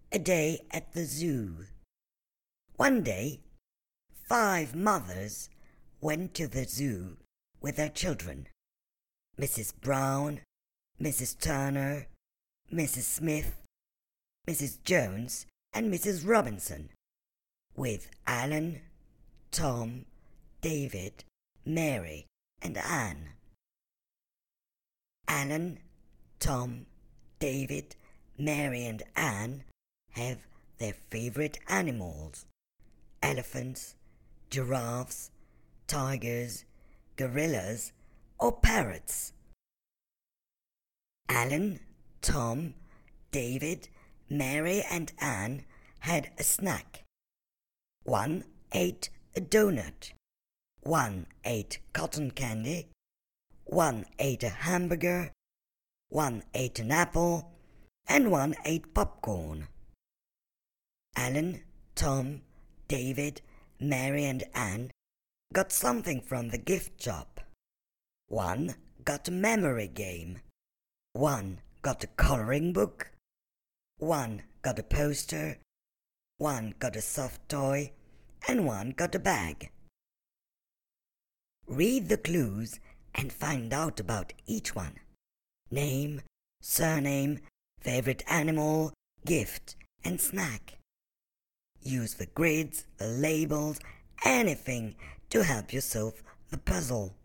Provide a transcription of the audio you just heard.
A day at the zoo. One day, 5 mothers went to the zoo with their children. Mrs. Brown, Mrs. Turner, Mrs. Smith, Mrs. Jones, and Mrs. Robinson, with Alan, Tom, David, Mary, and Anne. Alan, Tom, David, Mary, and Anne have their favorite animals: elephants, giraffes, tigers, gorillas, or parrots. Alan, Tom, David, Mary, and Anne had a snack. One ate a donut. One ate cotton candy. One ate a hamburger. One ate an apple. And one ate popcorn. Alan, Tom, David, Mary, and Anne got something from the gift shop. One got a memory game. One got a coloring book. One got a poster. One got a soft toy. And one got a bag. Read the clues and find out about each one: name, surname, favorite animal, gift, and snack. Use the grids, the labels, anything to help you solve the puzzle.